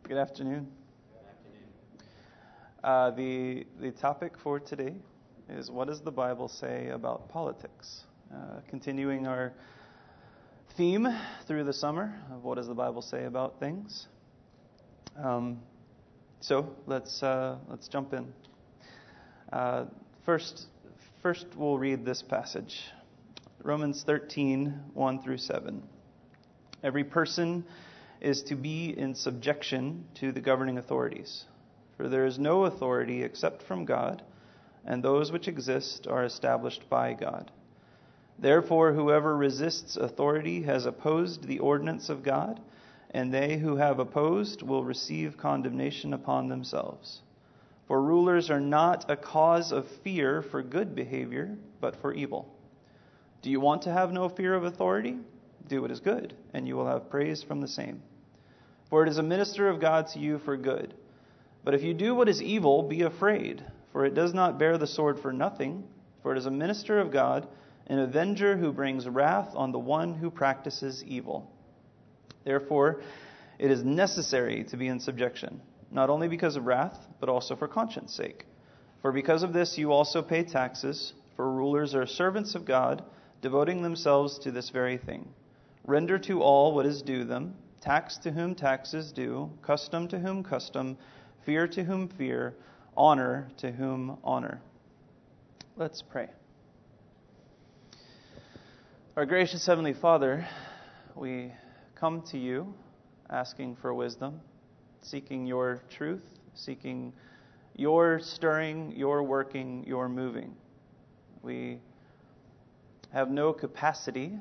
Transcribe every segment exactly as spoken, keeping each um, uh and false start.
Good afternoon. Uh, the the topic for today is, what does the Bible say about politics? Uh, continuing our theme through the summer of what does the Bible say about things. Um, so let's uh, let's jump in. Uh, first, first we'll read this passage, Romans thirteen, one through seven. Every person is to be in subjection to the governing authorities. For there is no authority except from God, and those which exist are established by God. Therefore, whoever resists authority has opposed the ordinance of God, and they who have opposed will receive condemnation upon themselves. For rulers are not a cause of fear for good behavior, but for evil. Do you want to have no fear of authority? Do what is good, and you will have praise from the same. For it is a minister of God to you for good. But if you do what is evil, be afraid, for it does not bear the sword for nothing, for it is a minister of God, an avenger who brings wrath on the one who practices evil. Therefore, it is necessary to be in subjection, not only because of wrath, but also for conscience sake. For because of this you also pay taxes, for rulers are servants of God, devoting themselves to this very thing. Render to all what is due them, tax to whom tax is due, custom to whom custom, fear to whom fear, honor to whom honor. Let's pray. Our gracious Heavenly Father, we come to you asking for wisdom, seeking your truth, seeking your stirring, your working, your moving. We have no capacity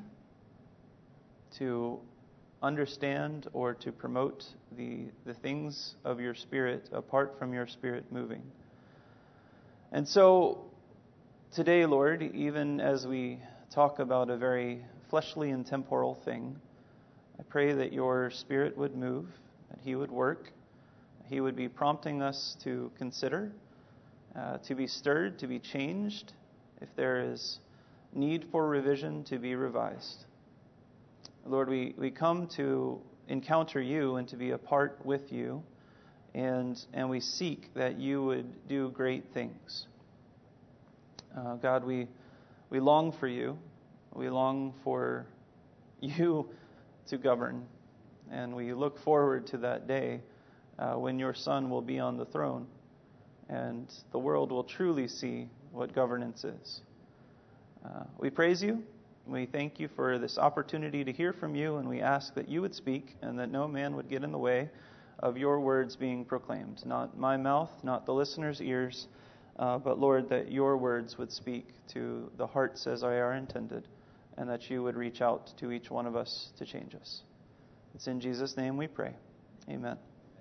to understand or to promote the, the things of your Spirit apart from your Spirit moving. And so today, Lord, even as we talk about a very fleshly and temporal thing, I pray that your Spirit would move, that He would work, that He would be prompting us to consider, uh, to be stirred, to be changed, if there is need for revision, to be revised. Lord, we, we come to encounter you and to be a part with you, and and we seek that you would do great things. Uh, God, we we long for you. We long for you to govern, and we look forward to that day uh, when your Son will be on the throne, and the world will truly see what governance is. Uh, we praise you. We thank you for this opportunity to hear from you, and we ask that you would speak and that no man would get in the way of your words being proclaimed. Not my mouth, not the listener's ears, uh, but Lord, that your words would speak to the hearts as they are intended, and that you would reach out to each one of us to change us. It's in Jesus' name we pray. Amen.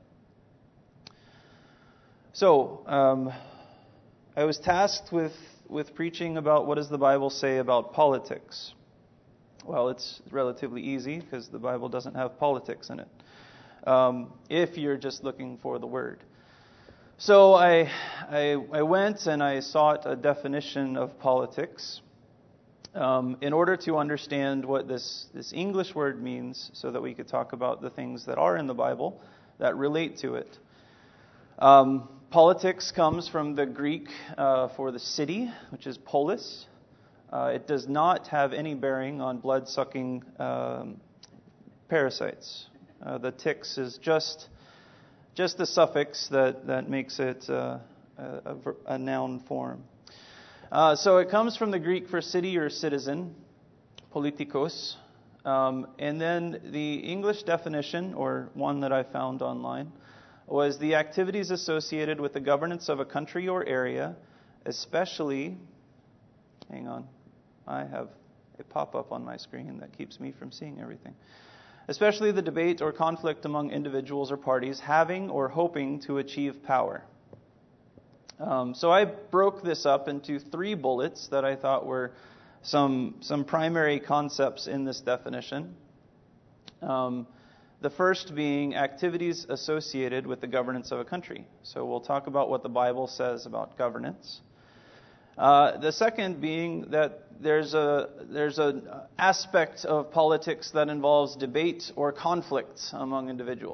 So, um, I was tasked with with preaching about what does the Bible say about politics. Well, it's relatively easy because the Bible doesn't have politics in it, um, if you're just looking for the word. So I, I, I went and I sought a definition of politics um, in order to understand what this, this English word means, so that we could talk about the things that are in the Bible that relate to it. Um, Politics comes from the Greek uh, for the city, which is polis. Uh, it does not have any bearing on blood-sucking um, parasites. Uh, the ticks is just just the suffix that, that makes it uh, a, a noun form. Uh, so it comes from the Greek for city or citizen, politikos. Um, and then the English definition, or one that I found online, was the activities associated with the governance of a country or area, especially, hang on, I have a pop-up on my screen that keeps me from seeing everything, especially the debate or conflict among individuals or parties having or hoping to achieve power. Um, so I broke this up into three bullets that I thought were some, some primary concepts in this definition. Um, The first being activities associated with the governance of a country. So we'll talk about what the Bible says about governance. Uh, the second being that there's a there's an aspect of politics that involves debate or conflict among individuals.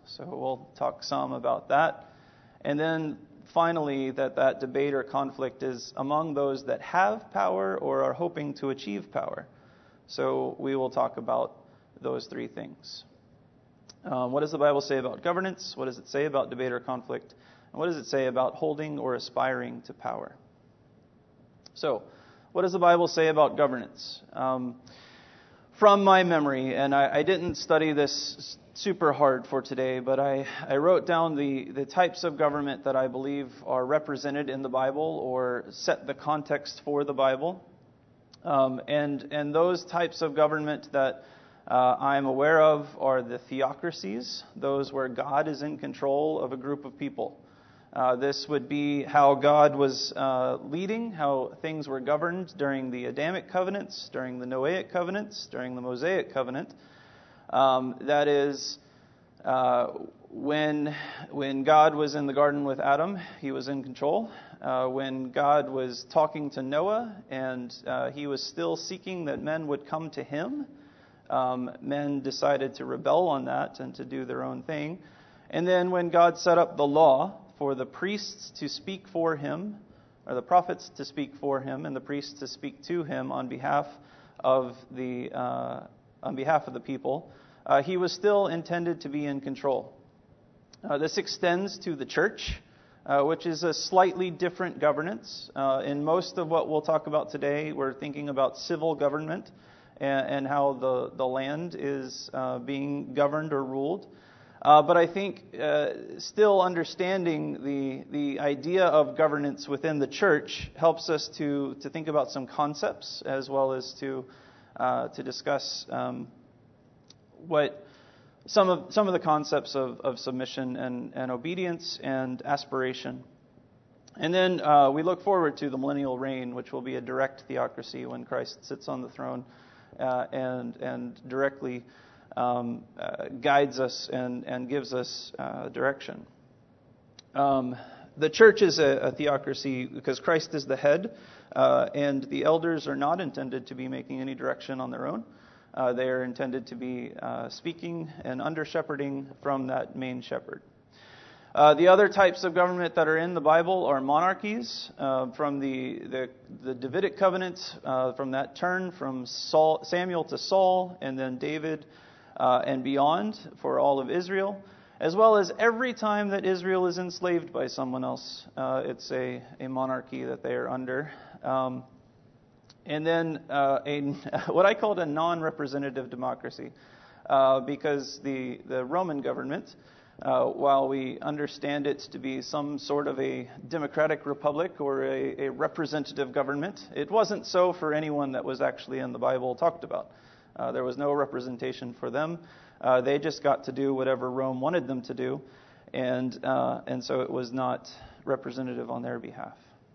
So we'll talk some about that. And then finally, that that debate or conflict is among those that have power or are hoping to achieve power. So we will talk about those three things. Um, what does the Bible say about governance? What does it say about debate or conflict? And what does it say about holding or aspiring to power? So, what does the Bible say about governance? Um, from my memory, and I, I didn't study this super hard for today, but I, I wrote down the, the types of government that I believe are represented in the Bible or set the context for the Bible. Um, and, and those types of government that uh, I'm aware of are the theocracies, those where God is in control of a group of people. Uh, this would be how God was uh, leading, how things were governed during the Adamic covenants, during the Noahic covenants, during the Mosaic covenant. Um, that is, uh, when when God was in the garden with Adam, he was in control. Uh, when God was talking to Noah, and uh, he was still seeking that men would come to him, um, men decided to rebel on that and to do their own thing. And then when God set up the law for the priests to speak for him, or the prophets to speak for him, and the priests to speak to him on behalf of the uh, on behalf of the people, uh, he was still intended to be in control. Uh, this extends to the church, uh, which is a slightly different governance. Uh, in most of what we'll talk about today, we're thinking about civil government and, and how the, the land is uh, being governed or ruled. Uh, but I think uh, still understanding the the idea of governance within the church helps us to, to think about some concepts as well as to uh, to discuss um, what some of some of the concepts of, of submission and, and obedience and aspiration. And then uh, we look forward to the millennial reign, which will be a direct theocracy when Christ sits on the throne uh, and and directly Um, uh, guides us and, and gives us uh, direction. Um, the church is a, a theocracy because Christ is the head, uh, and the elders are not intended to be making any direction on their own. Uh, they are intended to be uh, speaking and under-shepherding from that main shepherd. Uh, the other types of government that are in the Bible are monarchies, uh, from the, the the Davidic covenant, uh, from that turn from Saul, Samuel to Saul, and then David, Uh, and beyond for all of Israel, as well as every time that Israel is enslaved by someone else. Uh, it's a, a monarchy that they are under. Um, and then uh, a what I called a non-representative democracy, uh, because the, the Roman government, uh, while we understand it to be some sort of a democratic republic or a, a representative government, it wasn't so for anyone that was actually in the Bible talked about. Uh, there was no representation for them. Uh, they just got to do whatever Rome wanted them to do, and uh, and so it was not representative on their behalf.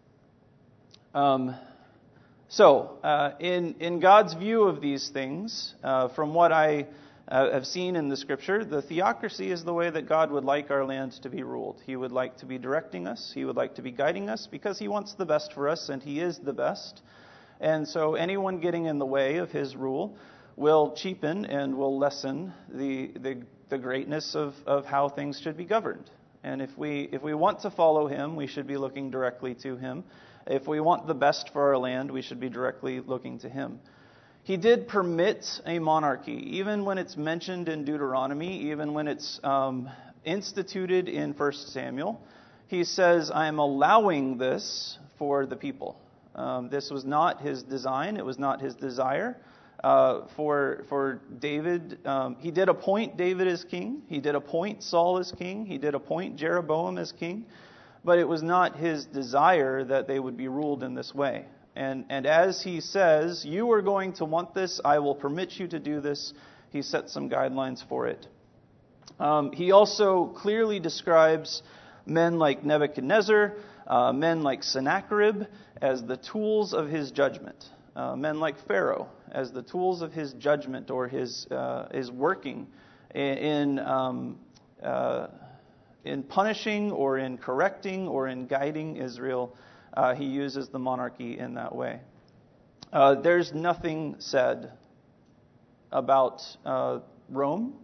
Um, so, uh, in in God's view of these things, uh, from what I uh, have seen in the Scripture, the theocracy is the way that God would like our land to be ruled. He would like to be directing us. He would like to be guiding us because He wants the best for us, and He is the best. And so, anyone getting in the way of His rule will cheapen and will lessen the the, the greatness of, of how things should be governed. And if we if we want to follow Him, we should be looking directly to Him. If we want the best for our land, we should be directly looking to Him. He did permit a monarchy, even when it's mentioned in Deuteronomy, even when it's um, instituted in First Samuel. He says, I am allowing this for the people. Um, this was not His design. It was not His desire. Uh, for for David, um, he did appoint David as king. He did appoint Saul as king. He did appoint Jeroboam as king. But it was not his desire that they would be ruled in this way. And and as he says, you are going to want this, I will permit you to do this, he set some guidelines for it. Um, he also clearly describes men like Nebuchadnezzar, uh, men like Sennacherib as the tools of his judgment. Uh, men like Pharaoh as the tools of his judgment or his uh, his working in in, um, uh, in punishing or in correcting or in guiding Israel. Uh, he uses the monarchy in that way. Uh, there's nothing said about uh, Rome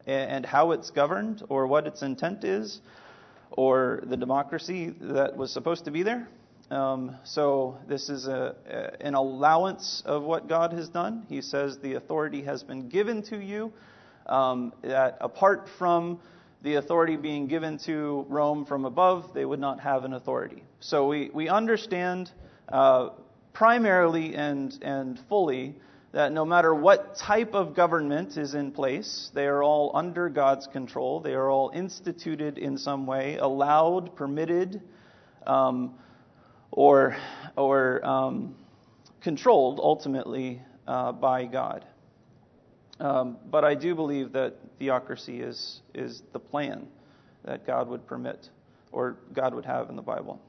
and how it's governed or what its intent is or the democracy that was supposed to be there. Um, so this is a, a, an allowance of what God has done. He says the authority has been given to you, um, that apart from the authority being given to Rome from above, they would not have an authority. So we, we understand uh, primarily and, and fully that no matter what type of government is in place, they are all under God's control. They are all instituted in some way, allowed, permitted, um, or or um, controlled ultimately uh, by God. Um, but I do believe that theocracy is is the plan that God would permit or God would have in the Bible.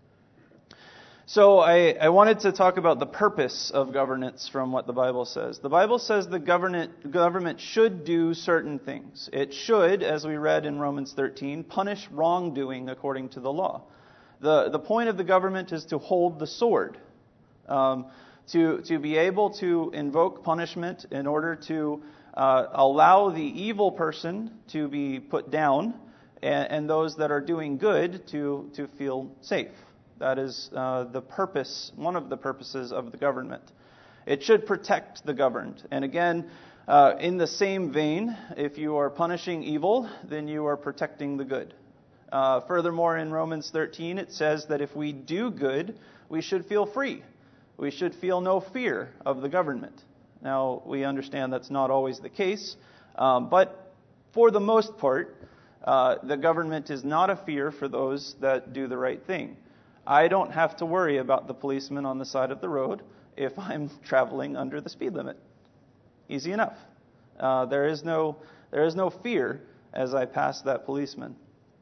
So I, I wanted to talk about the purpose of governance from what the Bible says. The Bible says the government, government should do certain things. It should, as we read in Romans thirteen, punish wrongdoing according to the law. The, the point of the government is to hold the sword, um, to, to be able to invoke punishment in order to uh, allow the evil person to be put down and, and those that are doing good to, to feel safe. That is uh, the purpose, one of the purposes of the government. It should protect the governed. And again, uh, in the same vein, if you are punishing evil, then you are protecting the good. Uh, furthermore, in Romans thirteen, it says that if we do good, we should feel free. We should feel no fear of the government. Now, we understand that's not always the case, um, but for the most part, uh, the government is not a fear for those that do the right thing. I don't have to worry about the policeman on the side of the road if I'm traveling under the speed limit. Easy enough. Uh, there is no there is no fear as I pass that policeman.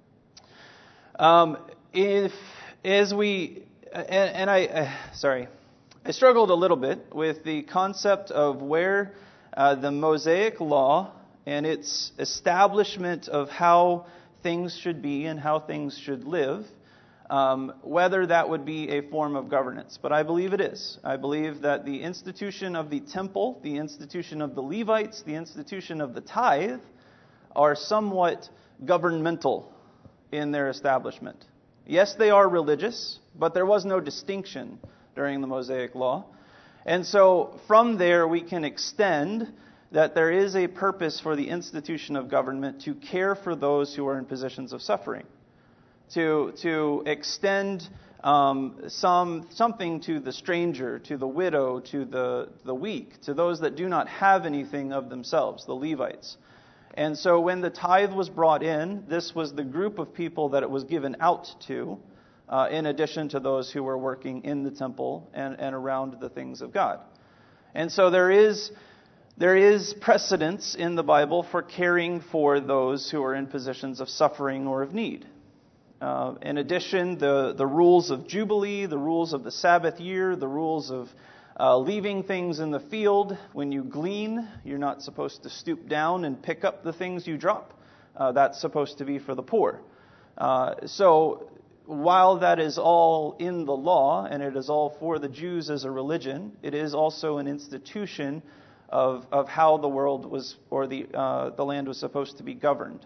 Um, if as we and, and I uh, sorry, I struggled a little bit with the concept of where uh, the Mosaic law and its establishment of how things should be and how things should live. Um, whether that would be a form of governance. But I believe it is. I believe that the institution of the temple, the institution of the Levites, the institution of the tithe are somewhat governmental in their establishment. Yes, they are religious, but there was no distinction during the Mosaic law. And so from there we can extend that there is a purpose for the institution of government to care for those who are in positions of suffering. To to extend um, some something to the stranger, to the widow, to the, the weak, to those that do not have anything of themselves, the Levites. And so when the tithe was brought in, this was the group of people that it was given out to, uh, in addition to those who were working in the temple and, and around the things of God. And so there is there is precedence in the Bible for caring for those who are in positions of suffering or of need. Uh, in addition, the, the rules of Jubilee, the rules of the Sabbath year, the rules of uh, leaving things in the field. When you glean, you're not supposed to stoop down and pick up the things you drop. Uh, that's supposed to be for the poor. Uh, so while that is all in the law, and it is all for the Jews as a religion, it is also an institution of, of how the world was, or the, uh, the land was supposed to be governed.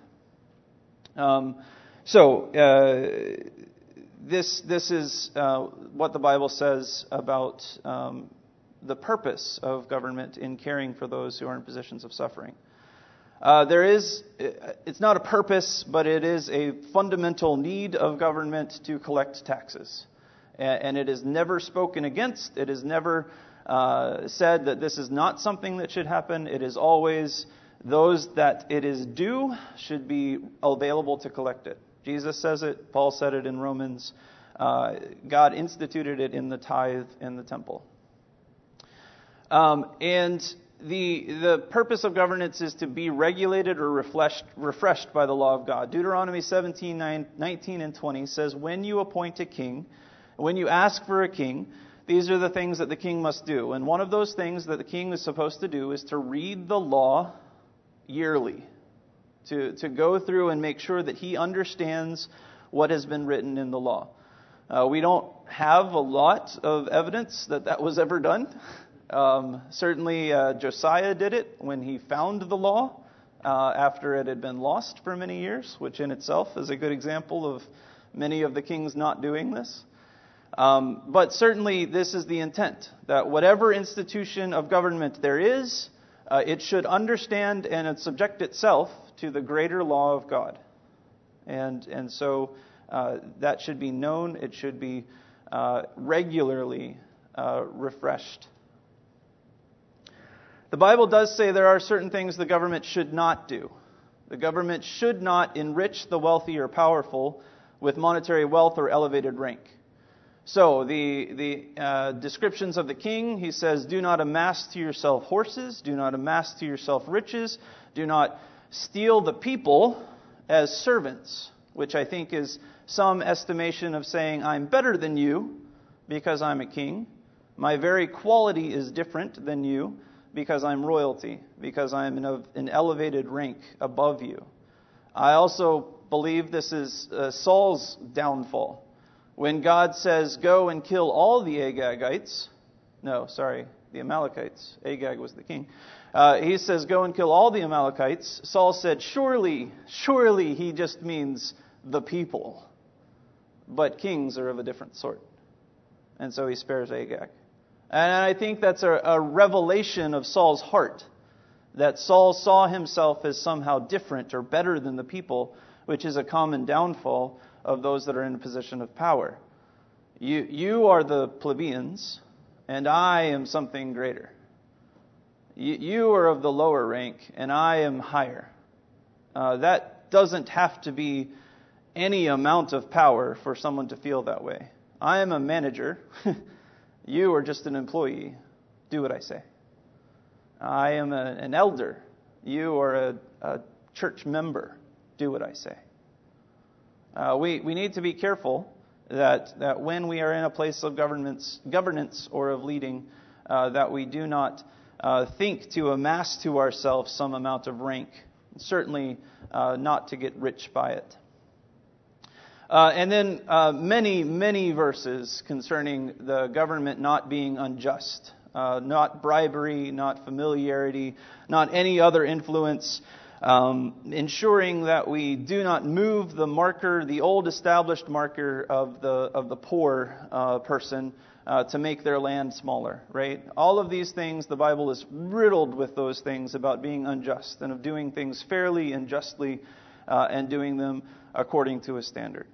Um, So, uh, this this is uh, what the Bible says about um, the purpose of government in caring for those who are in positions of suffering. Uh, there is, it's not a purpose, but it is a fundamental need of government to collect taxes. And it is never spoken against. It is never uh, said that this is not something that should happen. It is always those that it is due should be available to collect it. Jesus says it. Paul said it in Romans. Uh, God instituted it in the tithe in the temple. Um, and the the purpose of governance is to be regulated or refreshed, refreshed by the law of God. Deuteronomy seventeen, nine, nineteen, and twenty says, when you appoint a king, when you ask for a king, these are the things that the king must do. And one of those things that the king is supposed to do is to read the law yearly. To, to go through and make sure that he understands what has been written in the law. Uh, we don't have a lot of evidence that that was ever done. Um, certainly uh, Josiah did it when he found the law. uh, after it had been lost for many years, which in itself is a good example of many of the kings not doing this. Um, but certainly this is the intent, that whatever institution of government there is, uh, it should understand and subject itself to the greater law of God. And and so uh, that should be known. It should be uh, regularly uh, refreshed. The Bible does say there are certain things the government should not do. The government should not enrich the wealthy or powerful with monetary wealth or elevated rank. So the the uh, descriptions of the king, he says, do not amass to yourself horses, do not amass to yourself riches, do not steal the people as servants, which I think is some estimation of saying I'm better than you because I'm a king. My very quality is different than you because I'm royalty, because I'm in an elevated rank above you. I also believe this is uh, Saul's downfall. When God says, go and kill all the Agagites, no, sorry, the Amalekites. Agag was the king. Uh, he says, go and kill all the Amalekites. Saul said, surely, surely he just means the people. But kings are of a different sort. And so he spares Agag. And I think that's a, a revelation of Saul's heart, that Saul saw himself as somehow different or better than the people, which is a common downfall of those that are in a position of power. You, you are the plebeians, and I am something greater. You, you are of the lower rank, and I am higher. Uh, that doesn't have to be any amount of power for someone to feel that way. I am a manager. You are just an employee. Do what I say. I am a, an elder. You are a, a church member. Do what I say. Uh, we, we need to be careful that, that when we are in a place of governance, governance or of leading, uh, that we do not uh, think to amass to ourselves some amount of rank, certainly uh, not to get rich by it. Uh, and then uh, many, many verses concerning the government not being unjust, uh, not bribery, not familiarity, not any other influence. Um, ensuring that we do not move the marker, the old established marker of the of the poor uh, person uh, to make their land smaller, right? All of these things, the Bible is riddled with those things about being unjust and of doing things fairly and justly uh, and doing them according to a standard.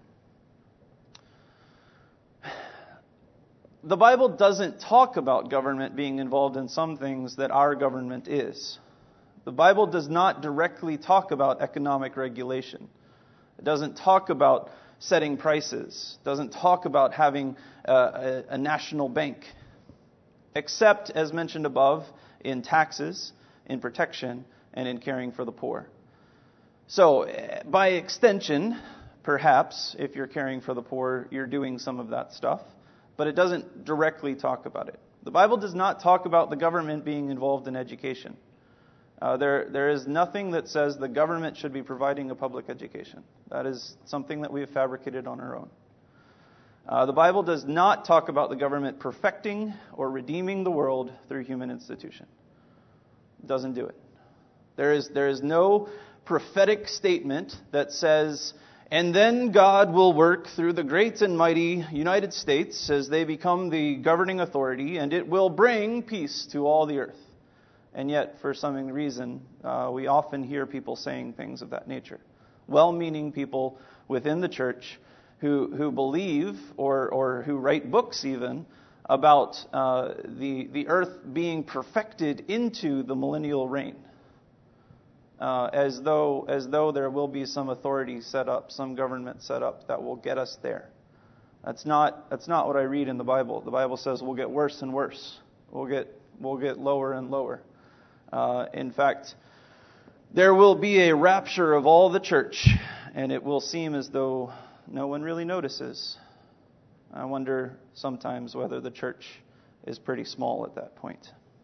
The Bible doesn't talk about government being involved in some things that our government is. The Bible does not directly talk about economic regulation. It doesn't talk about setting prices. It doesn't talk about having a, a, a national bank. Except, as mentioned above, in taxes, in protection, and in caring for the poor. So, by extension, perhaps, if you're caring for the poor, you're doing some of that stuff. But it doesn't directly talk about it. The Bible does not talk about the government being involved in education. Uh, there, there is nothing that says the government should be providing a public education. That is something that we have fabricated on our own. Uh, the Bible does not talk about the government perfecting or redeeming the world through human institution. It doesn't do it. There is, there is no prophetic statement that says, and then God will work through the great and mighty United States as they become the governing authority, and it will bring peace to all the earth. And yet, for some reason, uh, we often hear people saying things of that nature. Well-meaning people within the church who who believe or or who write books even about uh, the the earth being perfected into the millennial reign, uh, as though as though there will be some authority set up, some government set up that will get us there. That's not that's not what I read in the Bible. The Bible says we'll get worse and worse. We'll get we'll get lower and lower. Uh, in fact, there will be a rapture of all the church, and it will seem as though no one really notices. I wonder sometimes whether the church is pretty small at that point.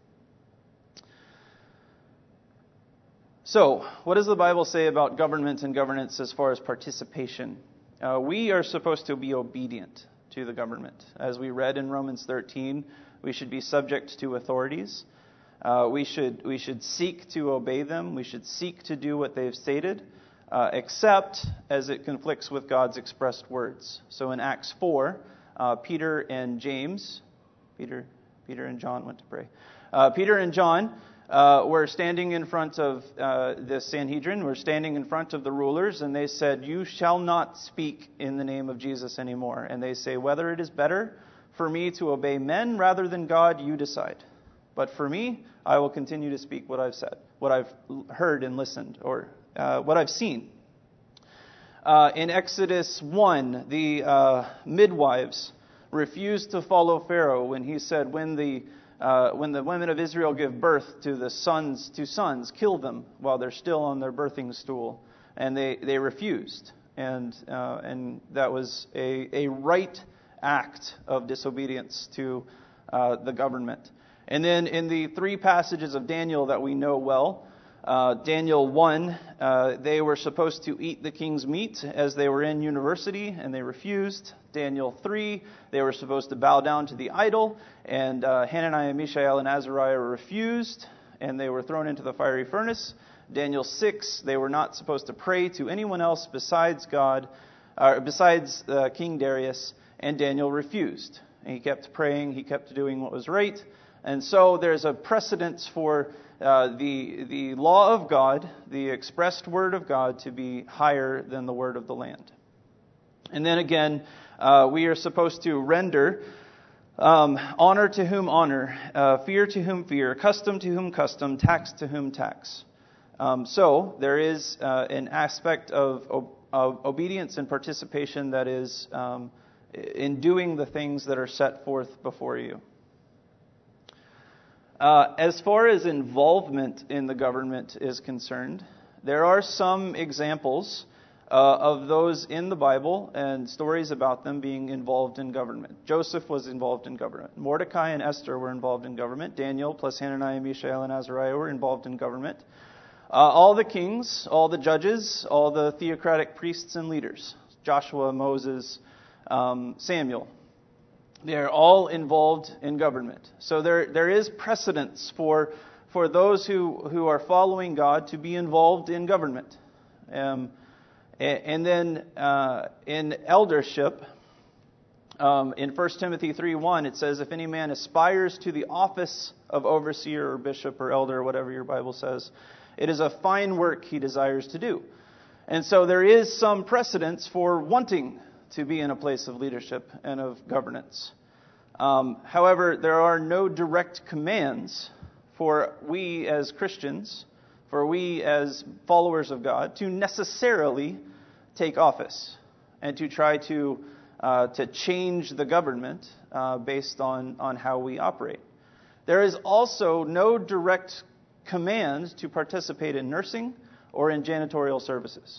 So, what does the Bible say about government and governance as far as participation? Uh, we are supposed to be obedient to the government. As we read in Romans thirteen, we should be subject to authorities. Uh, we should we should seek to obey them. We should seek to do what they've stated, uh, except as it conflicts with God's expressed words. So in Acts four, uh, Peter and James, Peter, Peter and John went to pray. Uh, Peter and John uh, were standing in front of uh, the Sanhedrin, were standing in front of the rulers, and they said, "You shall not speak in the name of Jesus anymore." And they say, "Whether it is better for me to obey men rather than God, you decide. But for me, I will continue to speak what I've said, what I've heard and listened, or uh, what I've seen." Uh, in Exodus one, the uh, midwives refused to follow Pharaoh when he said, when the uh, when the women of Israel give birth to the sons, to sons, kill them while they're still on their birthing stool. And they, they refused. And uh, and that was a, a right act of disobedience to uh, the government. And then in the three passages of Daniel that we know well, uh, Daniel one, uh, they were supposed to eat the king's meat as they were in university, and they refused. Daniel three, they were supposed to bow down to the idol, and uh, Hananiah, Mishael, and Azariah refused, and they were thrown into the fiery furnace. Daniel six, they were not supposed to pray to anyone else besides God, uh, besides uh, King Darius, and Daniel refused. And he kept praying, he kept doing what was right. And so there's a precedence for uh, the the law of God, the expressed word of God, to be higher than the word of the land. And then again, uh, we are supposed to render um, honor to whom honor, uh, fear to whom fear, custom to whom custom, tax to whom tax. Um, so there is uh, an aspect of, of obedience and participation that is um, in doing the things that are set forth before you. Uh, as far as involvement in the government is concerned, there are some examples uh, of those in the Bible and stories about them being involved in government. Joseph was involved in government. Mordecai and Esther were involved in government. Daniel plus Hananiah, Mishael, and Azariah were involved in government. Uh, all the kings, all the judges, all the theocratic priests and leaders, Joshua, Moses, um, Samuel, they're all involved in government. So there there is precedence for for those who, who are following God to be involved in government. Um, and then uh, in eldership, um, in First Timothy three one, it says, if any man aspires to the office of overseer or bishop or elder, or whatever your Bible says, it is a fine work he desires to do. And so there is some precedence for wanting to be in a place of leadership and of governance. Um, however, there are no direct commands for we as Christians, for we as followers of God, to necessarily take office and to try to uh, to change the government uh, based on, on how we operate. There is also no direct command to participate in nursing or in janitorial services.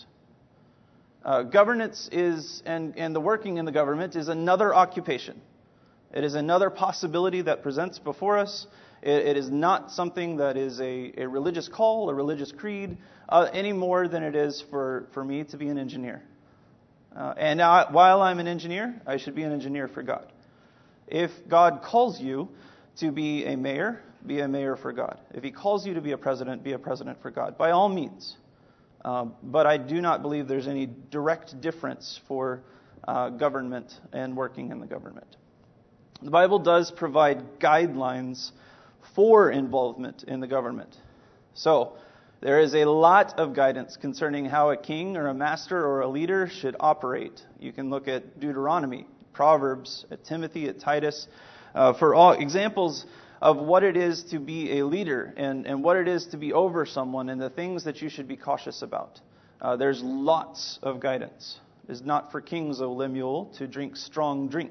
Uh, governance is, and, and the working in the government is another occupation. It is another possibility that presents before us. It, it is not something that is a, a religious call, a religious creed, uh, any more than it is for, for me to be an engineer. Uh, and I, while I'm an engineer, I should be an engineer for God. If God calls you to be a mayor, be a mayor for God. If He calls you to be a president, be a president for God. By all means. Um, but I do not believe there's any direct difference for uh, government and working in the government. The Bible does provide guidelines for involvement in the government. So, there is a lot of guidance concerning how a king or a master or a leader should operate. You can look at Deuteronomy, Proverbs, at Timothy, at Titus, uh, for all examples of what it is to be a leader and, and what it is to be over someone and the things that you should be cautious about. Uh, there's lots of guidance. It is not for kings, O Lemuel, to drink strong drink.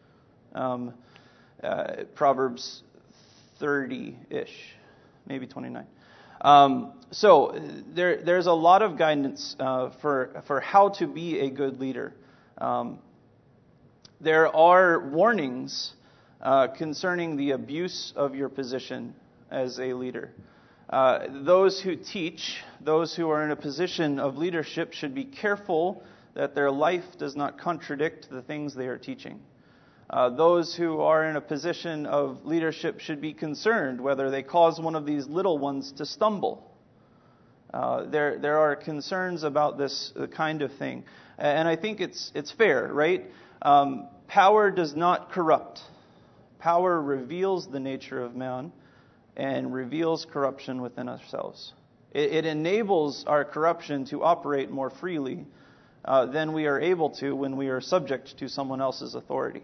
Um, uh, Proverbs thirty-ish, maybe twenty-nine. Um, so there, there's a lot of guidance uh, for for how to be a good leader. Um, there are warnings Uh, concerning the abuse of your position as a leader. Uh, those who teach, those who are in a position of leadership, should be careful that their life does not contradict the things they are teaching. Uh, those who are in a position of leadership should be concerned whether they cause one of these little ones to stumble. Uh, there, there are concerns about this kind of thing, and I think it's it's fair, right? Um, power does not corrupt. Power reveals the nature of man and reveals corruption within ourselves. It, it enables our corruption to operate more freely uh, than we are able to when we are subject to someone else's authority.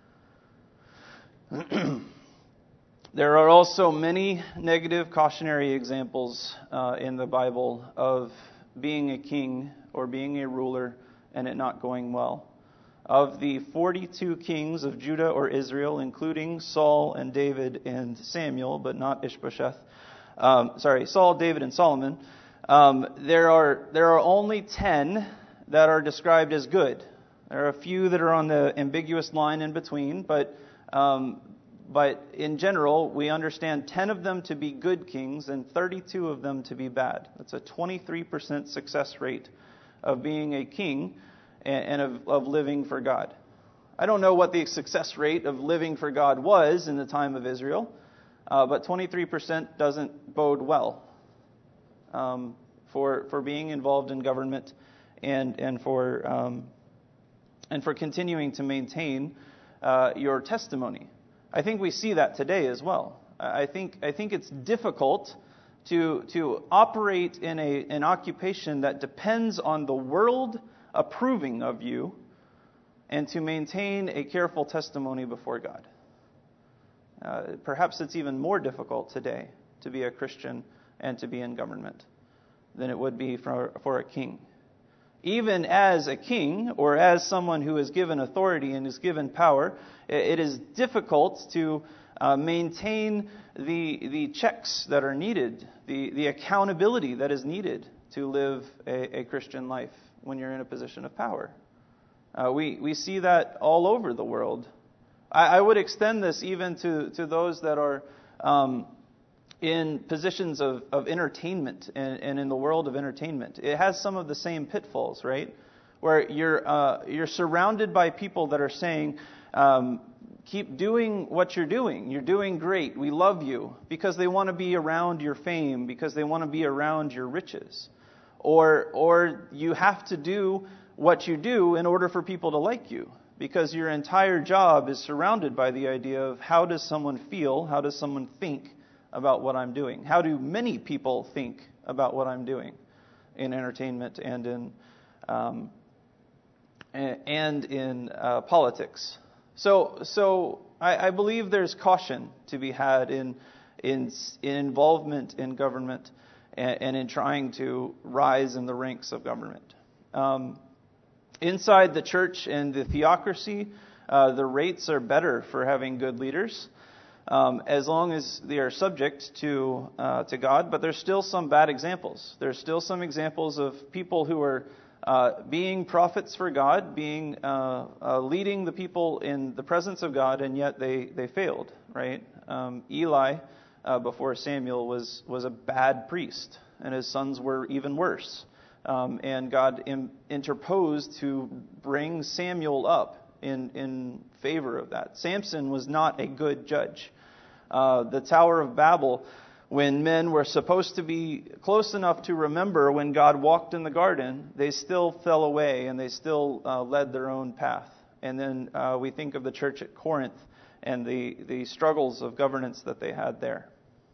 There are also many negative cautionary examples uh, in the Bible of being a king or being a ruler and it not going well. Of the forty-two kings of Judah or Israel, including Saul and David and Samuel, but not Ishbosheth, um, sorry, Saul, David, and Solomon, um, there are there are only ten that are described as good. There are a few that are on the ambiguous line in between, but um, But in general, we understand ten of them to be good kings and thirty-two of them to be bad. That's a twenty-three percent success rate of being a king and of, of living for God. I don't know what the success rate of living for God was in the time of Israel, uh, but twenty-three percent doesn't bode well um, for for being involved in government and and for um, and for continuing to maintain uh, your testimony. I think we see that today as well. I think I think it's difficult to to operate in a an occupation that depends on the world approving of you and to maintain a careful testimony before God. Uh, perhaps it's even more difficult today to be a Christian and to be in government than it would be for, for a king. Even as a king or as someone who is given authority and is given power, it is difficult to uh, maintain the the checks that are needed, the, the accountability that is needed to live a, a Christian life when you're in a position of power. Uh, we, we see that all over the world. I, I would extend this even to, to those that are um, in positions of, of entertainment and, and in the world of entertainment. It has some of the same pitfalls, right? Where you're uh, you're surrounded by people that are saying, um, keep doing what you're doing. You're doing great. We love you. Because they want to be around your fame, because they want to be around your riches. Or or you have to do what you do in order for people to like you. Because your entire job is surrounded by the idea of how does someone feel, how does someone think about what I'm doing? How do many people think about what I'm doing in entertainment and in um, and in uh, politics? So, so I, I believe there's caution to be had in in, in involvement in government and, and in trying to rise in the ranks of government. Um, inside the church and the theocracy, uh, the rates are better for having good leaders. Um, as long as they are subject to uh, to God, but there's still some bad examples. There's still some examples of people who are uh, being prophets for God, being uh, uh, leading the people in the presence of God, and yet they, they failed. Right? Um, Eli, uh, before Samuel, was was a bad priest, and his sons were even worse. Um, and God im- interposed to bring Samuel up in in favor of that. Samson was not a good judge. Uh, the Tower of Babel, when men were supposed to be close enough to remember when God walked in the garden, they still fell away and they still uh, led their own path. And then uh, we think of the church at Corinth and the, the struggles of governance that they had there.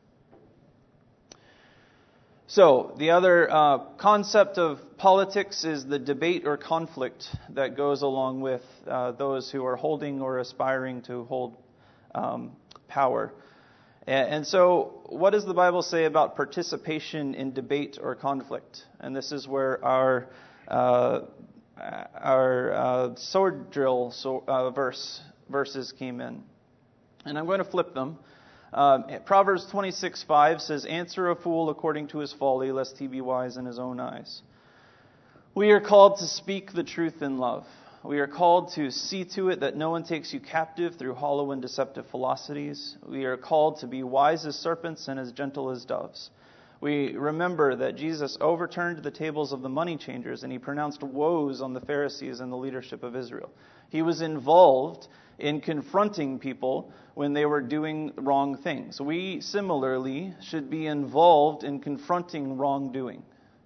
So, the other uh, concept of politics is the debate or conflict that goes along with uh, those who are holding or aspiring to hold um, power. And, and so, what does the Bible say about participation in debate or conflict? And this is where our uh, our uh, sword drill so, uh, verse verses came in. And I'm going to flip them. Um, Proverbs twenty-six five says, "Answer a fool according to his folly, lest he be wise in his own eyes." We are called to speak the truth in love. We are called to see to it that no one takes you captive through hollow and deceptive philosophies. We are called to be wise as serpents and as gentle as doves. We remember that Jesus overturned the tables of the money changers and he pronounced woes on the Pharisees and the leadership of Israel. He was involved in confronting people when they were doing wrong things. We similarly should be involved in confronting wrongdoing.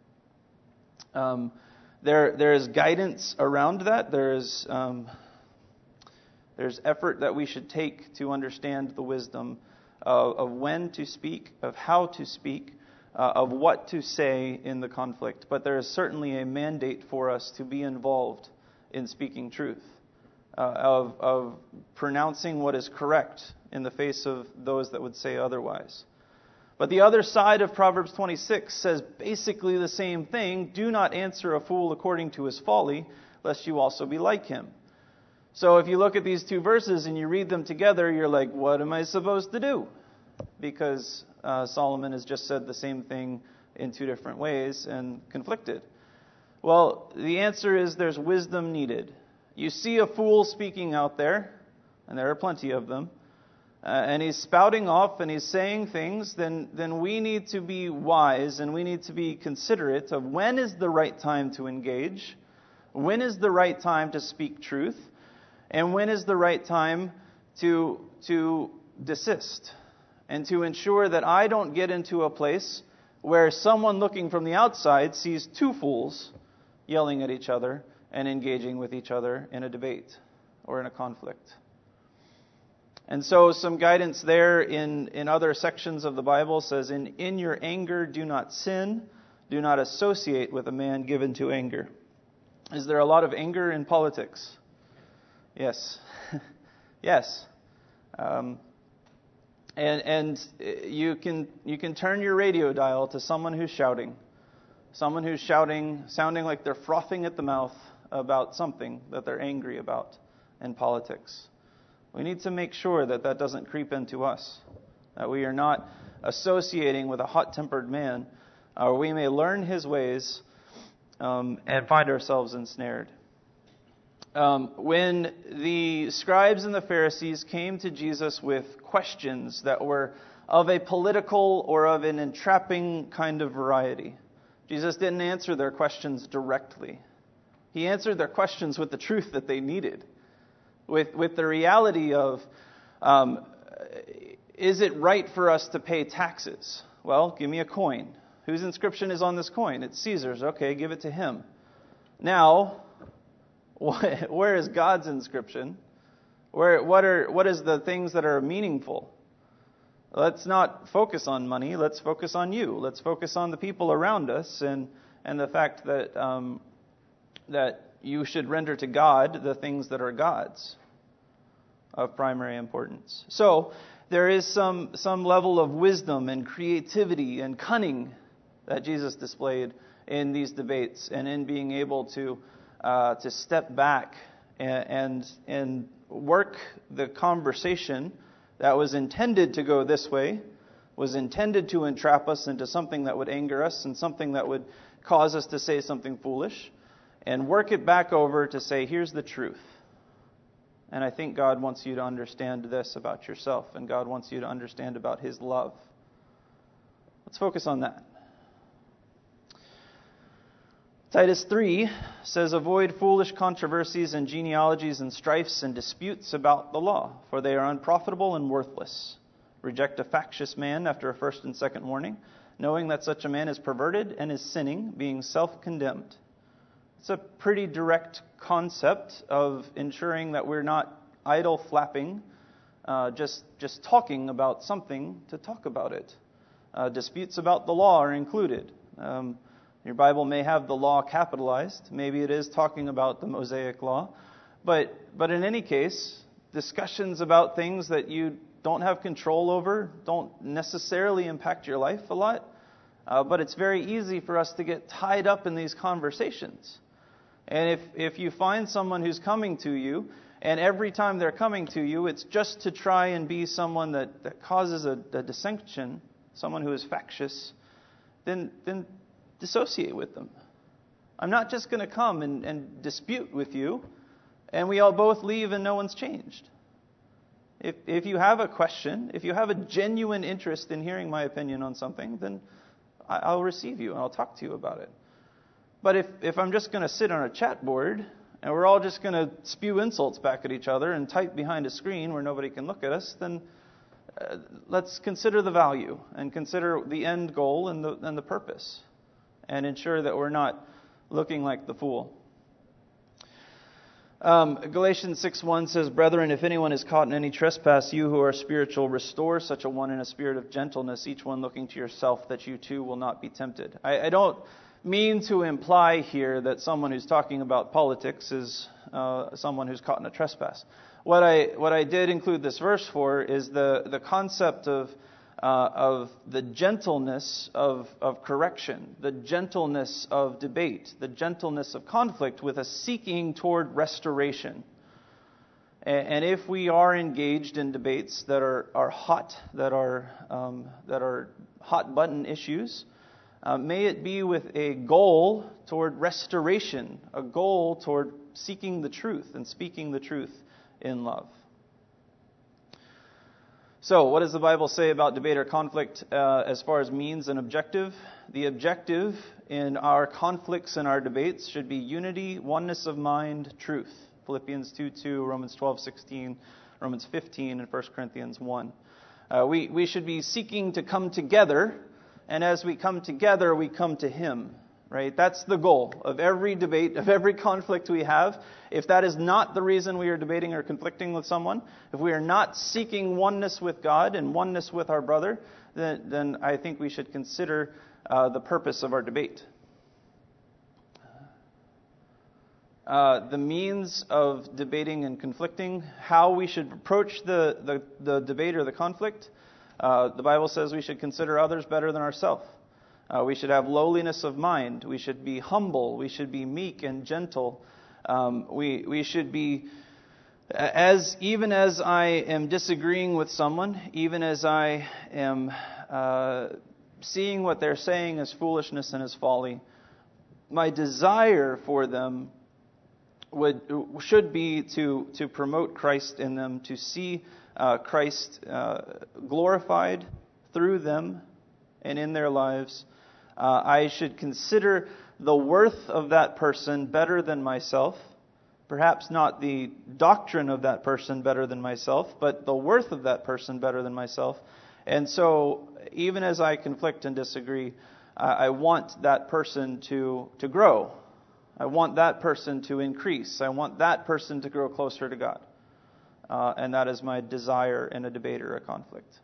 Um, there, there is guidance around that. There is um, there's effort that we should take to understand the wisdom of, of when to speak, of how to speak, uh, of what to say in the conflict. But there is certainly a mandate for us to be involved in speaking truth. Uh, of, of pronouncing what is correct in the face of those that would say otherwise. But the other side of Proverbs twenty-six says basically the same thing. Do not answer a fool according to his folly, lest you also be like him. So if you look at these two verses and you read them together, you're like, what am I supposed to do? Because uh, Solomon has just said the same thing in two different ways and conflicted. Well, the answer is there's wisdom needed. You see a fool speaking out there, and there are plenty of them, uh, and he's spouting off and he's saying things, then, then we need to be wise and we need to be considerate of when is the right time to engage, when is the right time to speak truth, and when is the right time to, to desist, and to ensure that I don't get into a place where someone looking from the outside sees two fools yelling at each other and engaging with each other in a debate or in a conflict. And so some guidance there in, in other sections of the Bible says, in, in your anger do not sin, do not associate with a man given to anger. Is there a lot of anger in politics? Yes. yes. Um, and and you can you can turn your radio dial to someone who's shouting. Someone who's shouting, sounding like they're frothing at the mouth about something that they're angry about in politics. We need to make sure that that doesn't creep into us, that we are not associating with a hot-tempered man, or we may learn his ways um, and find ourselves ensnared. Um, when the scribes and the Pharisees came to Jesus with questions that were of a political or of an entrapping kind of variety, Jesus didn't answer their questions directly. He answered their questions with the truth that they needed. With, with the reality of, um, is it right for us to pay taxes? Well, give me a coin. Whose inscription is on this coin? It's Caesar's. Okay, give it to him. Now, where is God's inscription? Where, what are, what is the things that are meaningful? Let's not focus on money. Let's focus on you. Let's focus on the people around us and, and the fact that um, that you should render to God the things that are God's of primary importance. So there is some some level of wisdom and creativity and cunning that Jesus displayed in these debates and in being able to uh, to step back and, and and work the conversation that was intended to go this way, was intended to entrap us into something that would anger us and something that would cause us to say something foolish, and work it back over to say, here's the truth. And I think God wants you to understand this about yourself, and God wants you to understand about His love. Let's focus on that. Titus three says, avoid foolish controversies and genealogies and strifes and disputes about the law, for they are unprofitable and worthless. Reject a factious man after a first and second warning, knowing that such a man is perverted and is sinning, being self-condemned. It's a pretty direct concept of ensuring that we're not idle flapping, uh, just, just talking about something to talk about it. Uh, disputes about the law are included. Um, Your Bible may have the law capitalized. Maybe it is talking about the Mosaic law. But but in any case, discussions about things that you don't have control over don't necessarily impact your life a lot. Uh, but it's very easy for us to get tied up in these conversations. And if, if you find someone who's coming to you, and every time they're coming to you, it's just to try and be someone that, that causes a, a dissension, someone who is factious, then then dissociate with them. I'm not just going to come and, and dispute with you, and we all both leave and no one's changed. If if you have a question, if you have a genuine interest in hearing my opinion on something, then I, I'll receive you and I'll talk to you about it. But if, if I'm just going to sit on a chat board and we're all just going to spew insults back at each other and type behind a screen where nobody can look at us, then uh, let's consider the value and consider the end goal and the, and the purpose, and ensure that we're not looking like the fool. Um, Galatians six one says, "Brethren, if anyone is caught in any trespass, you who are spiritual, restore such a one in a spirit of gentleness, each one looking to yourself, that you too will not be tempted." I, I don't mean to imply here that someone who's talking about politics is uh, someone who's caught in a trespass. What I what I did include this verse for is the, the concept of uh, of the gentleness of, of correction, the gentleness of debate, the gentleness of conflict with a seeking toward restoration. And, and if we are engaged in debates that are, are hot, that are um, that are hot button issues, Uh, may it be with a goal toward restoration, a goal toward seeking the truth and speaking the truth in love. So, what does the Bible say about debate or conflict uh, as far as means and objective? The objective in our conflicts and our debates should be unity, oneness of mind, truth. Philippians two two, Romans twelve sixteen, Romans fifteen, and First Corinthians one. Uh, we, we should be seeking to come together. And as we come together, we come to Him, right? That's the goal of every debate, of every conflict we have. If that is not the reason we are debating or conflicting with someone, if we are not seeking oneness with God and oneness with our brother, then, then I think we should consider uh, the purpose of our debate. Uh, the means of debating and conflicting, how we should approach the, the, the debate or the conflict. Uh, the Bible says we should consider others better than ourselves. Uh, we should have lowliness of mind. We should be humble. We should be meek and gentle. Um, we we should be, as even as I am disagreeing with someone, even as I am uh, seeing what they're saying as foolishness and as folly, my desire for them would should be to to promote Christ in them, to see Uh, Christ uh, glorified through them and in their lives. Uh, I should consider the worth of that person better than myself. Perhaps not the doctrine of that person better than myself, but the worth of that person better than myself. And so, even as I conflict and disagree, I, I want that person to, to grow. I want that person to increase. I want that person to grow closer to God. Uh, and that is my desire in a debate or a conflict.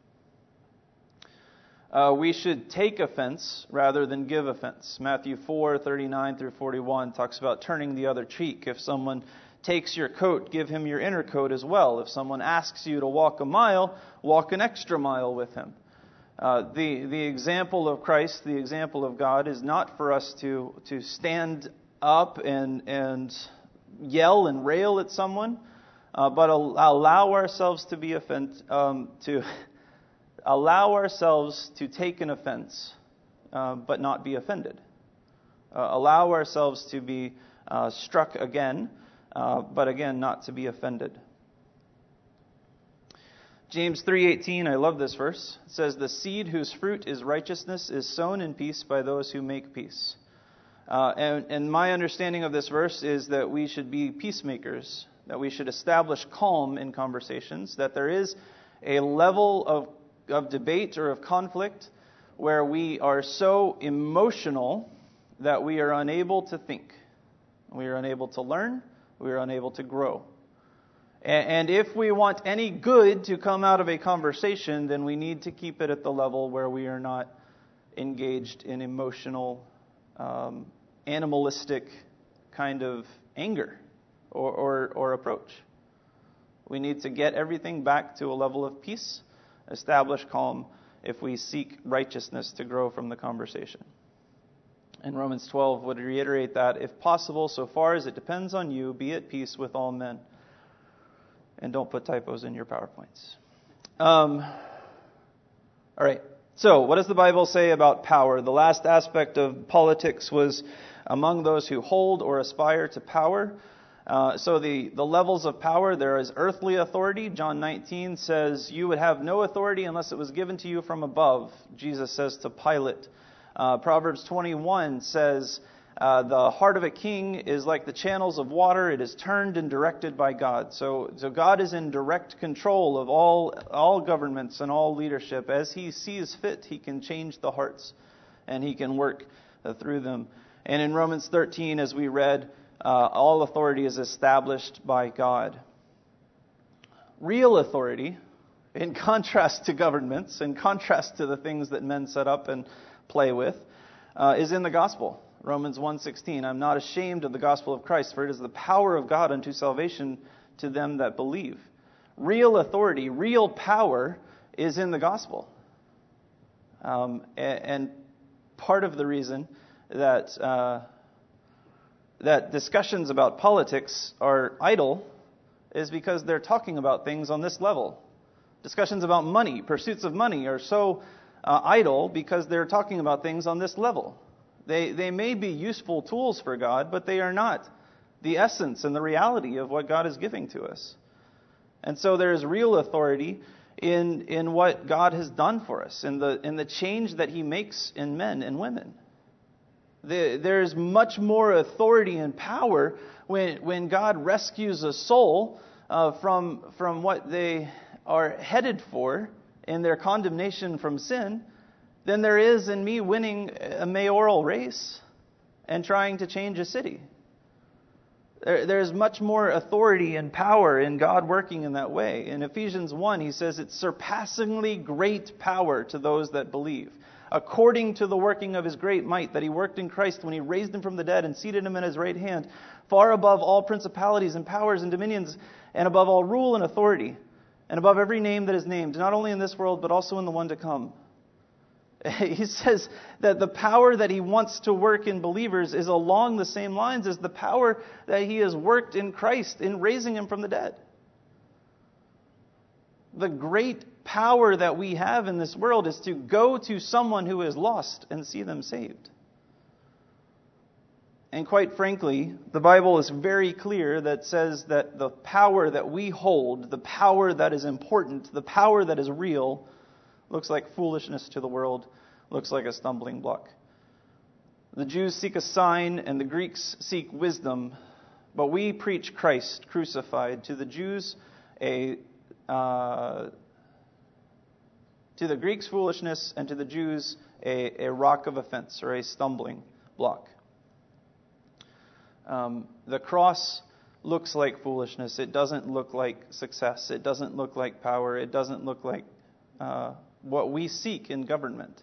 Uh, we should take offense rather than give offense. Matthew four thirty-nine through forty-one talks about turning the other cheek. If someone takes your coat, give him your inner coat as well. If someone asks you to walk a mile, walk an extra mile with him. Uh, the the example of Christ, the example of God, is not for us to to stand up and and yell and rail at someone. Uh, but al- allow ourselves to be offend, um, to allow ourselves to take an offense, uh, but not be offended. Uh, allow ourselves to be uh, struck again, uh, but again not to be offended. James three eighteen, I love this verse. It says, "The seed whose fruit is righteousness is sown in peace by those who make peace." Uh, and, and my understanding of this verse is that we should be peacemakers. That we should establish calm in conversations, that there is a level of, of debate or of conflict where we are so emotional that we are unable to think. We are unable to learn. We are unable to grow. And, and if we want any good to come out of a conversation, then we need to keep it at the level where we are not engaged in emotional, um, animalistic kind of anger. Or, or, or approach. We need to get everything back to a level of peace, establish calm, if we seek righteousness to grow from the conversation. And Romans twelve would reiterate that, if possible, so far as it depends on you, be at peace with all men. And don't put typos in your PowerPoints. Um, all right. So, what does the Bible say about power? The last aspect of politics was among those who hold or aspire to power. Uh, so the, the levels of power, there is earthly authority. John nineteen says, you would have no authority unless it was given to you from above. Jesus says to Pilate, Uh, Proverbs twenty-one says, uh, the heart of a king is like the channels of water. It is turned and directed by God. So, so God is in direct control of all, all governments and all leadership. As he sees fit, he can change the hearts and he can work uh, through them. And in Romans thirteen, as we read, uh, all authority is established by God. Real authority, in contrast to governments, in contrast to the things that men set up and play with, uh, is in the gospel. Romans one sixteen, I'm not ashamed of the gospel of Christ, for it is the power of God unto salvation to them that believe. Real authority, real power is in the gospel. Um, and, and part of the reason that uh, that discussions about politics are idle is because they're talking about things on this level. Discussions about money, pursuits of money, are so uh, idle because they're talking about things on this level. They they may be useful tools for God, but they are not the essence and the reality of what God is giving to us. And so there is real authority in in what God has done for us, in the in the change that He makes in men and women. The, there's much more authority and power when when God rescues a soul uh, from from what they are headed for in their condemnation from sin than there is in me winning a mayoral race and trying to change a city. There, there's much more authority and power in God working in that way. In Ephesians one, he says it's surpassingly great power to those that believe, according to the working of His great might that He worked in Christ when He raised Him from the dead and seated Him in His right hand, far above all principalities and powers and dominions, and above all rule and authority, and above every name that is named, not only in this world, but also in the one to come. He says that the power that He wants to work in believers is along the same lines as the power that He has worked in Christ in raising Him from the dead. The great power that we have in this world is to go to someone who is lost and see them saved. And quite frankly, the Bible is very clear that says that the power that we hold, the power that is important, the power that is real, looks like foolishness to the world, looks like a stumbling block. The Jews seek a sign and the Greeks seek wisdom, but we preach Christ crucified. To the Jews, a uh, to the Greeks foolishness, and to the Jews a, a rock of offense or a stumbling block. Um, the cross looks like foolishness. It doesn't look like success. It doesn't look like power. It doesn't look like uh, what we seek in government.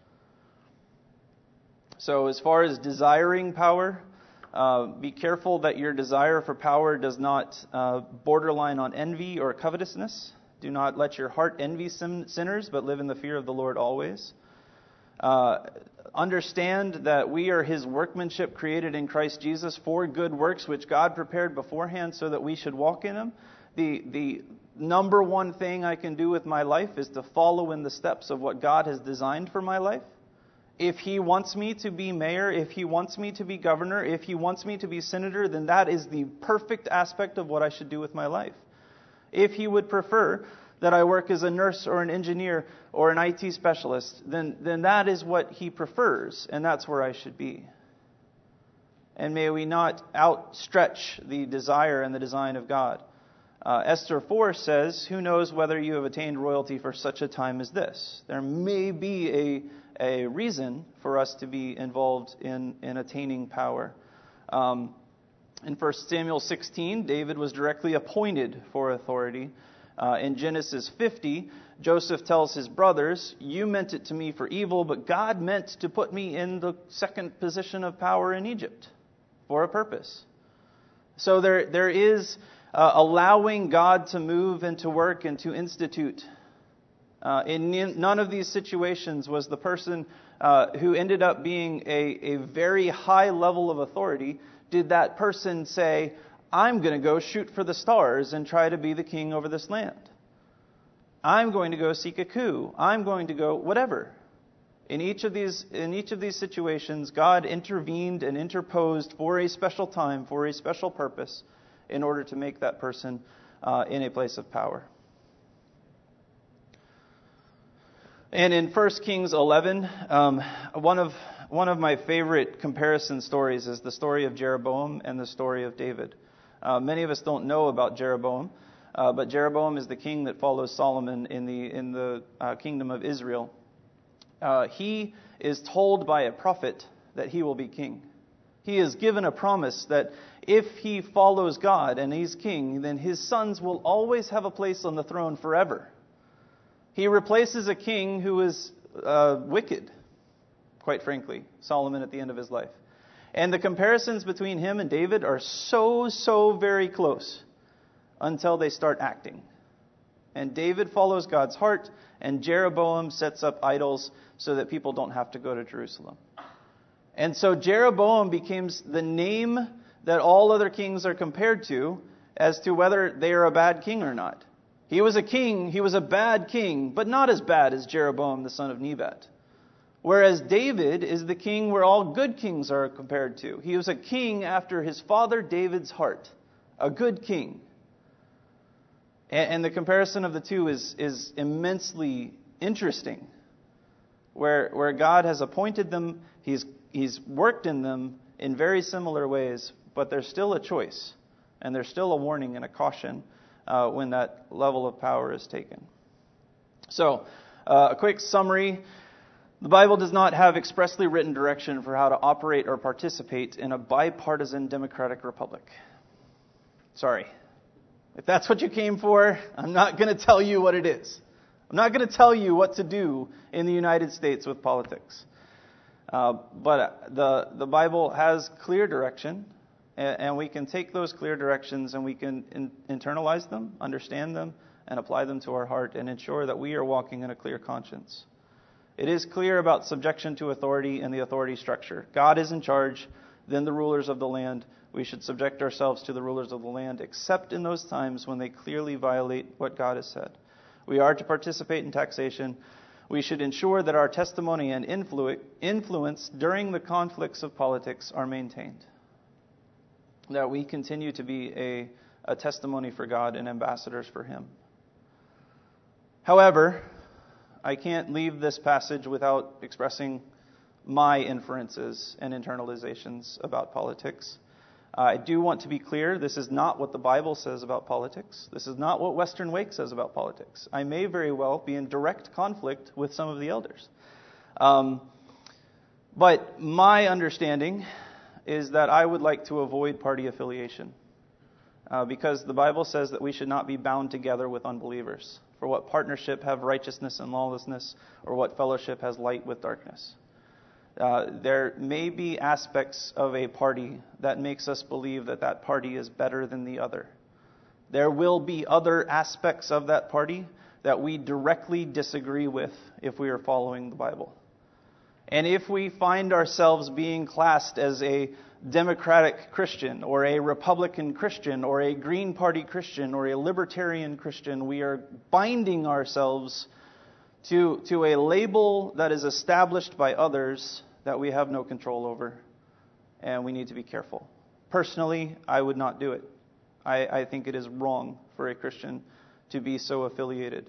So as far as desiring power, uh, be careful that your desire for power does not uh, borderline on envy or covetousness. Do not let your heart envy sin- sinners, but live in the fear of the Lord always. Uh, understand that we are His workmanship created in Christ Jesus for good works, which God prepared beforehand so that we should walk in them. The, the number one thing I can do with my life is to follow in the steps of what God has designed for my life. If He wants me to be mayor, if He wants me to be governor, if He wants me to be senator, then that is the perfect aspect of what I should do with my life. If He would prefer that I work as a nurse or an engineer or an I T specialist, then, then that is what He prefers, and that's where I should be. And may we not outstretch the desire and the design of God. Uh, Esther four says, who knows whether you have attained royalty for such a time as this? There may be a, a reason for us to be involved in, in attaining power. Um, in First Samuel sixteen, David was directly appointed for authority. Uh, in Genesis fifty, Joseph tells his brothers, you meant it to me for evil, but God meant to put me in the second position of power in Egypt for a purpose. So there, there is uh, allowing God to move and to work and to institute. Uh, in none of these situations was the person uh, who ended up being a, a very high level of authority, did that person say, I'm going to go shoot for the stars and try to be the king over this land. I'm going to go seek a coup. I'm going to go whatever. In each of these in each of these situations, God intervened and interposed for a special time, for a special purpose, in order to make that person uh, in a place of power. And in First Kings eleven, um, one of one of my favorite comparison stories is the story of Jeroboam and the story of David. Uh, many of us don't know about Jeroboam, uh, but Jeroboam is the king that follows Solomon in the in the uh, kingdom of Israel. Uh, he is told by a prophet that he will be king. He is given a promise that if he follows God and he's king, then his sons will always have a place on the throne forever. He replaces a king who is uh, wicked, quite frankly, Solomon at the end of his life. And the comparisons between him and David are so, so very close until they start acting. And David follows God's heart, and Jeroboam sets up idols so that people don't have to go to Jerusalem. And so Jeroboam becomes the name that all other kings are compared to as to whether they are a bad king or not. He was a king, he was a bad king, but not as bad as Jeroboam the son of Nebat. Whereas David is the king where all good kings are compared to. He was a king after his father David's heart. A good king. And the comparison of the two is, is immensely interesting. Where, where God has appointed them, he's, he's worked in them in very similar ways, but there's still a choice. And there's still a warning and a caution uh, when that level of power is taken. So, uh, a quick summary. The Bible does not have expressly written direction for how to operate or participate in a bipartisan democratic republic. Sorry. If that's what you came for, I'm not going to tell you what it is. I'm not going to tell you what to do in the United States with politics. Uh, but the the Bible has clear direction, and, and we can take those clear directions and we can in, internalize them, understand them, and apply them to our heart and ensure that we are walking in a clear conscience. It is clear about subjection to authority and the authority structure. God is in charge, then the rulers of the land. We should subject ourselves to the rulers of the land, except in those times when they clearly violate what God has said. We are to participate in taxation. We should ensure that our testimony and influ- influence during the conflicts of politics are maintained. That we continue to be a, a testimony for God and ambassadors for Him. However, I can't leave this passage without expressing my inferences and internalizations about politics. Uh, I do want to be clear, this is not what the Bible says about politics. This is not what Western Wake says about politics. I may very well be in direct conflict with some of the elders. Um, but my understanding is that I would like to avoid party affiliation. Uh, because the Bible says that we should not be bound together with unbelievers. For what partnership have righteousness and lawlessness, or what fellowship has light with darkness? Uh, there may be aspects of a party that makes us believe that that party is better than the other. There will be other aspects of that party that we directly disagree with if we are following the Bible. And if we find ourselves being classed as a Democratic Christian, or a Republican Christian, or a Green Party Christian, or a Libertarian Christian, we are binding ourselves to, to a label that is established by others that we have no control over, and we need to be careful. Personally, I would not do it. I, I think it is wrong for a Christian to be so affiliated.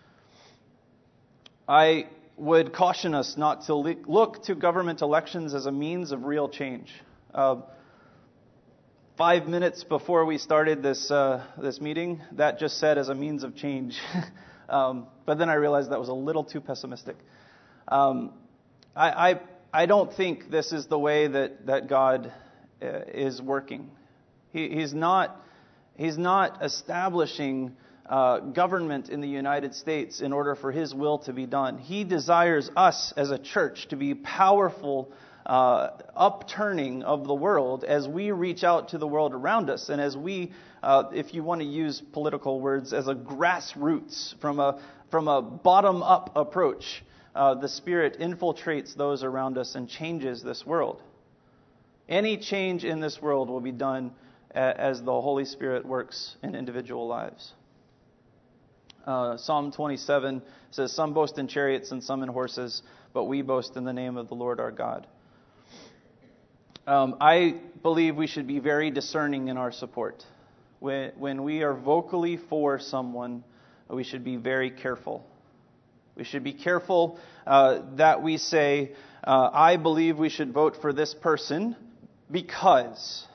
I would caution us not to look to government elections as a means of real change. Uh, five minutes before we started this uh, this meeting, that just said as a means of change. um, but then I realized that was a little too pessimistic. Um, I, I I don't think this is the way that that God uh, is working. He, he's not he's not establishing uh, government in the United States in order for His will to be done. He desires us as a church to be powerful. Uh, upturning of the world as we reach out to the world around us, and as we, uh, if you want to use political words, as a grassroots, from a from a bottom-up approach, uh, the Spirit infiltrates those around us and changes this world. Any change in this world will be done as the Holy Spirit works in individual lives. Uh, Psalm twenty-seven says, "Some boast in chariots and some in horses, but we boast in the name of the Lord our God." Um, I believe we should be very discerning in our support. When, when we are vocally for someone, we should be very careful. We should be careful uh, that we say, uh, I believe we should vote for this person because.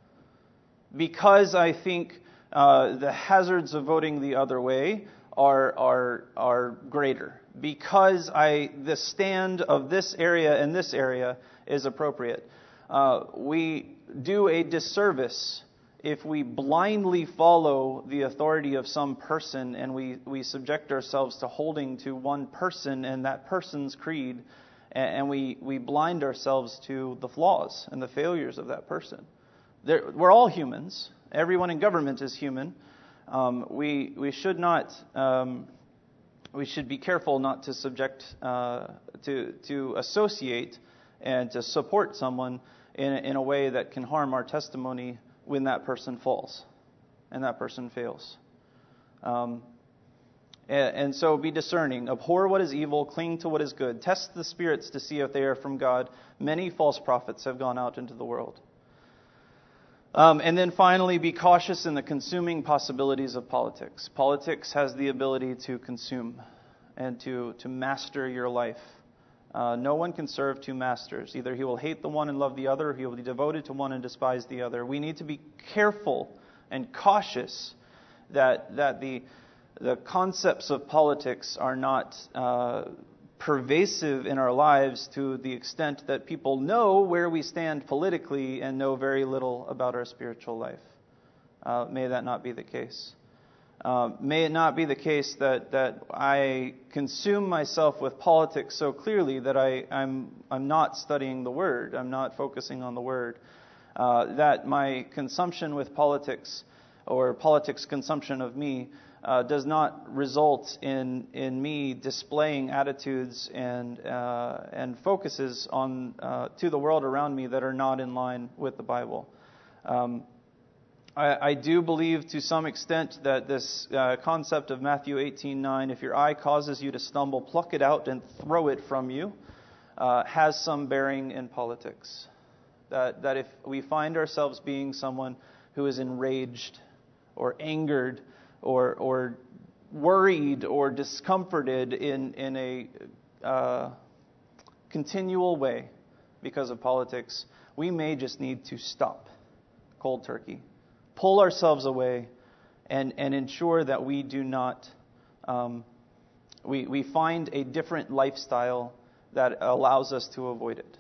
Because I think uh, the hazards of voting the other way are are are greater. Because I the stand of this area and this area is appropriate. Uh, we do a disservice if we blindly follow the authority of some person and we, we subject ourselves to holding to one person and that person's creed, and, and we, we blind ourselves to the flaws and the failures of that person. There, we're all humans. Everyone in government is human. Um, we we should not um, we should be careful not to subject uh, to to associate and to support someone in in a way that can harm our testimony when that person falls and that person fails. Um, and, and so be discerning. Abhor what is evil, cling to what is good. Test the spirits to see if they are from God. Many false prophets have gone out into the world. Um, and then finally, be cautious in the consuming possibilities of politics. Politics has the ability to consume and to, to master your life. Uh, no one can serve two masters. Either he will hate the one and love the other, or he will be devoted to one and despise the other. We need to be careful and cautious that that the the concepts of politics are not uh, pervasive in our lives to the extent that people know where we stand politically and know very little about our spiritual life. Uh, may that not be the case. Uh, may it not be the case that, that I consume myself with politics so clearly that I, I'm I'm not studying the Word, I'm not focusing on the Word, uh, that my consumption with politics or politics consumption of me uh, does not result in in me displaying attitudes and uh, and focuses on uh, to the world around me that are not in line with the Bible. Um, I, I do believe to some extent that this uh, concept of Matthew eighteen nine, if your eye causes you to stumble, pluck it out and throw it from you, uh, has some bearing in politics. That that if we find ourselves being someone who is enraged or angered or or worried or discomforted in in a uh, continual way because of politics, we may just need to stop cold turkey. Pull ourselves away and, and ensure that we do not, um, we, we find a different lifestyle that allows us to avoid it.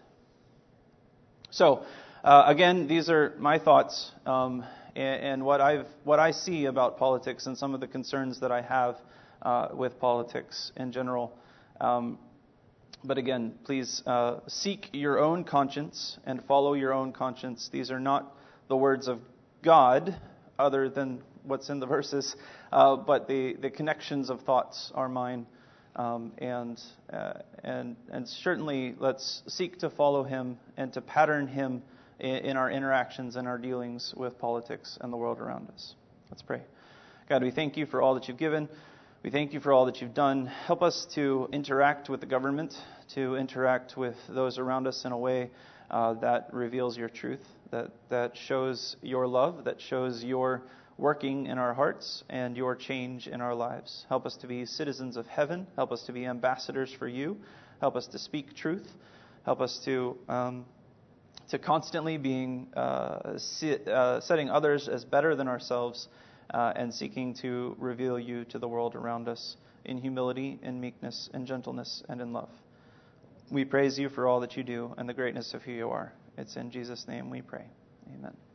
So, uh, again, these are my thoughts um, and, and what I've what I see about politics and some of the concerns that I have uh, with politics in general. Um, but again, please uh, seek your own conscience and follow your own conscience. These are not the words of God, other than what's in the verses, uh, but the, the connections of thoughts are mine, um, and uh, and and certainly let's seek to follow Him and to pattern Him in, in our interactions and our dealings with politics and the world around us. Let's pray. God, we thank You for all that You've given. We thank You for all that You've done. Help us to interact with the government, to interact with those around us in a way uh, that reveals Your truth. That, that shows Your love, that shows Your working in our hearts and Your change in our lives. Help us to be citizens of heaven. Help us to be ambassadors for You. Help us to speak truth. Help us to um, to constantly being uh, sit, uh, setting others as better than ourselves uh, and seeking to reveal You to the world around us in humility, in meekness, in gentleness, and in love. We praise You for all that You do and the greatness of who You are. It's in Jesus' name we pray. Amen.